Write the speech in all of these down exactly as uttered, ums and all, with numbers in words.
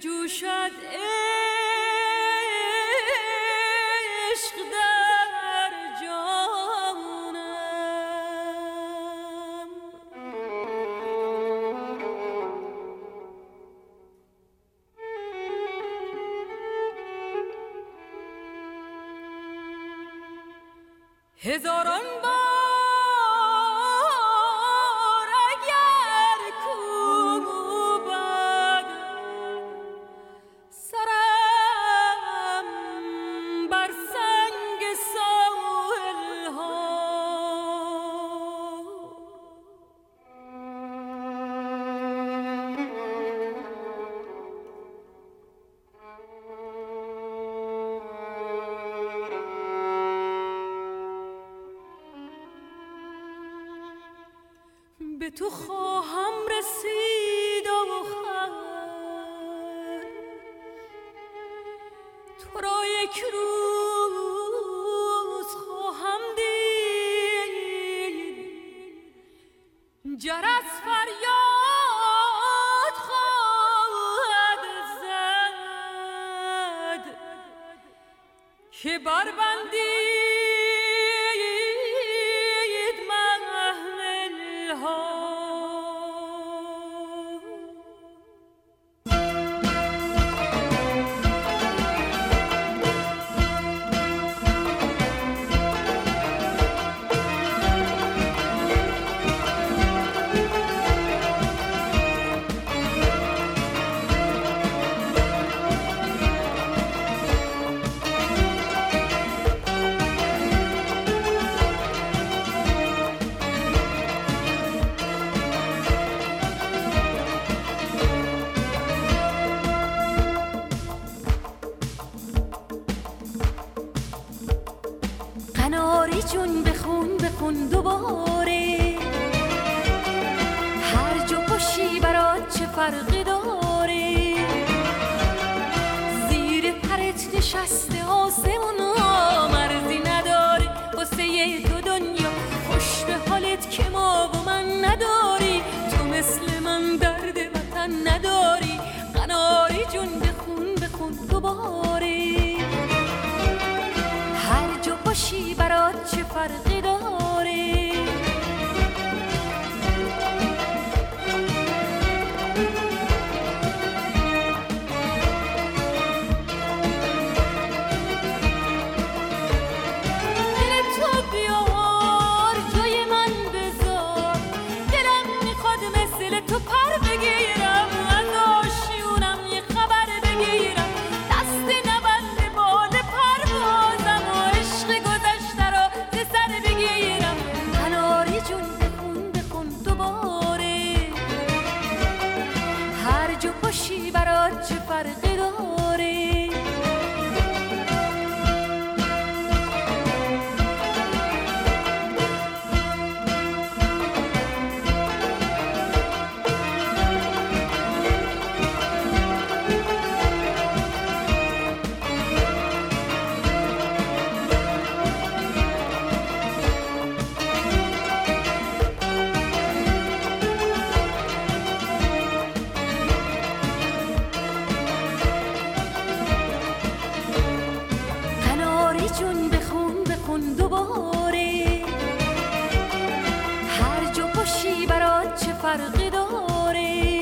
بجوشد عشق در جانم، هزاران بار به تو خواهم رسید آخر، تو را یک روز خواهم دید، جرس فریاد خواهد زد که بربندی جون بخون بخون دوباره، هر جا باشی برات چه فرقی داره، زیر پرت نشسته آسمونا مرزی نداره، واسه تو دنیا خوش به حالت که ما و من نداری، تو مثل من درد وطن نداری، قناری جون بخون بخون دوباره، هر جا باشی برات چه فرقی داره. دل تو بیار جای من بذار، دلم میخواد مثل تو پر بگیرم، از آشیونم یه خبر بگیرم، دست نبند بال پروازم و عشق گذشته را ز سر بگیرم، قناری جون بخون بخون دوباره، هر جا باشی برات چه فرقی داره. جون بخون بخون دوباره، هر جا باشی برات چه فرقی داره،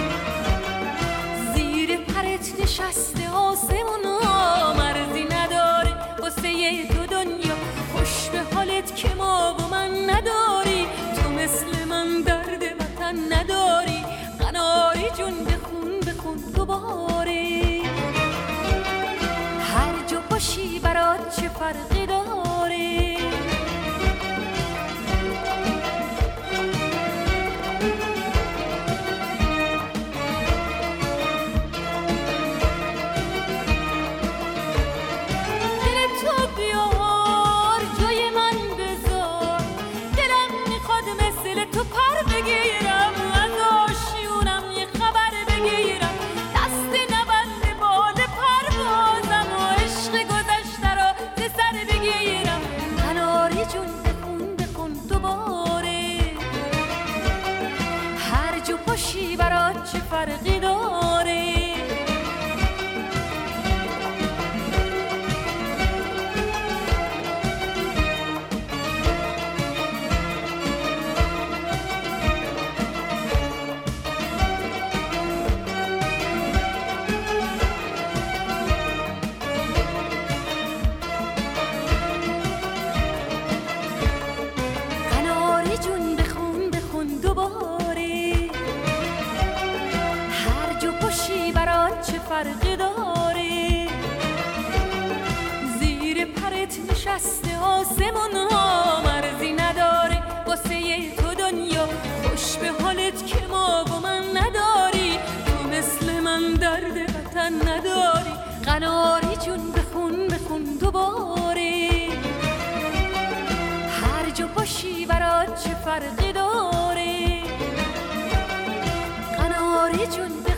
زیر پرت نشسته آسمونا مرزی نداره، واسه تو دنیا خوش به حالت که ما و من نداری، تو مثل من درد وطن نداری، قناری جون بخون بخون دوباره، هر جا باشی برات چه فرقی داره. دل تو بیار جای من بذار، دلم میخواد مثل تو پر بگیرم، از آشیونم یه خبر بگیرم، دست نبند بال پروازم و عشق گذشته را ز سر بگیرم، قناری جون بخون بخون دوباره، هر جا باشی برات چه فرقی داره. قناری جون بخون بخون دوباره، هر جا باشی برات چه فرقی داره. قناری جون